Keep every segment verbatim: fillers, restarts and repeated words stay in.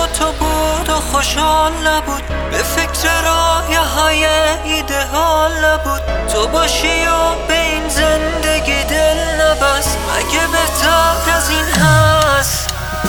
با تو بود و خوشحال نبود، به فکر راه های ایده‌آل نبود. تو باشی و به این زندگی دل نبست، مگه بهتر از این هست؟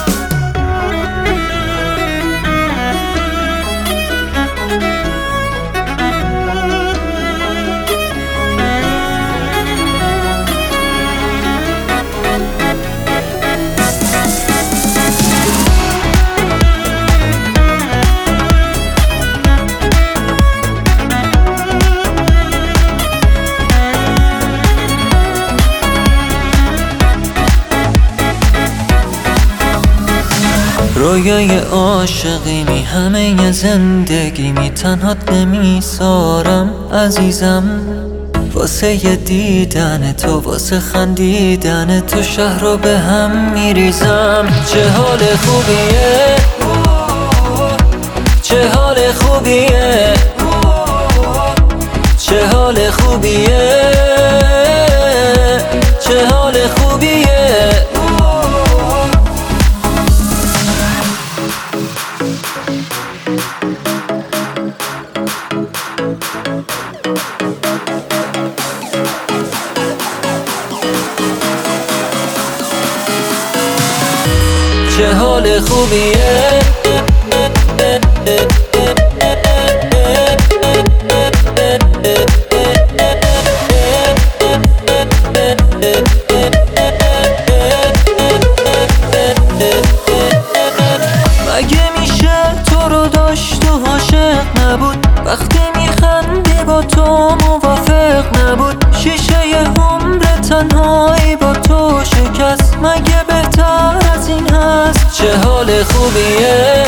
رویای عاشقی می همه زندگی می تنهات نمیسارم عزیزم، واسه یه دیدن تو، واسه خندیدن تو شهر رو به هم میریزم. چه حال خوبیه، چه حال خوبیه، چه حال خوبیه، چه حال خوبیه. چه حال خوبیه، مگه میشه تو رو داشت و عاشق نبود، وقتی میخندی با تو موافق نبود، شیشه ی عمر تنهایی با تو شکست، مگه بهتر از این هست؟ چه حال خوبیه،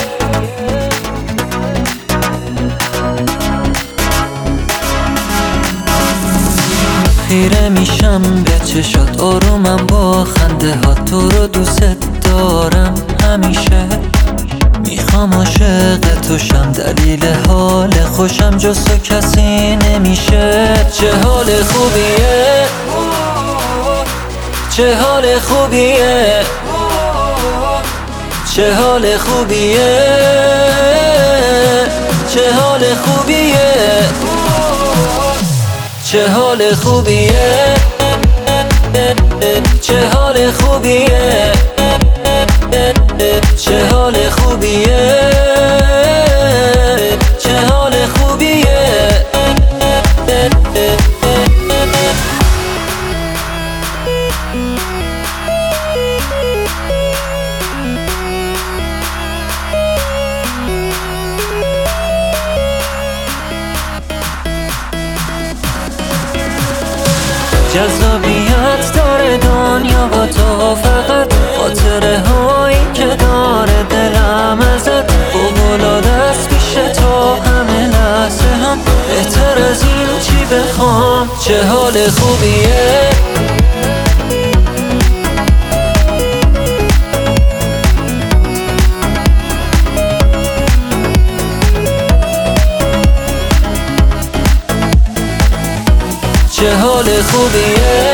خیره میشم به چشات، آرومم با خنده ها، تو رو دوست دارم همیشه، میخوام عاشق تو شم، دلیل حال خوشم جز تو کسی نمیشه. چه حال خوبیه، چه حال خوبیه، چه حال خوبیه، چه حال خوبیه، چه حال خوبیه، چه حال خوبیه، چه حال خوبیه، چه حال خوبیه. جذابیت داره دنیا با تو، فقط خاطره هایی که داره دلم ازت، فوق‌العاده است پیش تو همه لحظه هم، بهتر از این چی بخوام؟ چه حال خوبیه، چه حال خوبیه.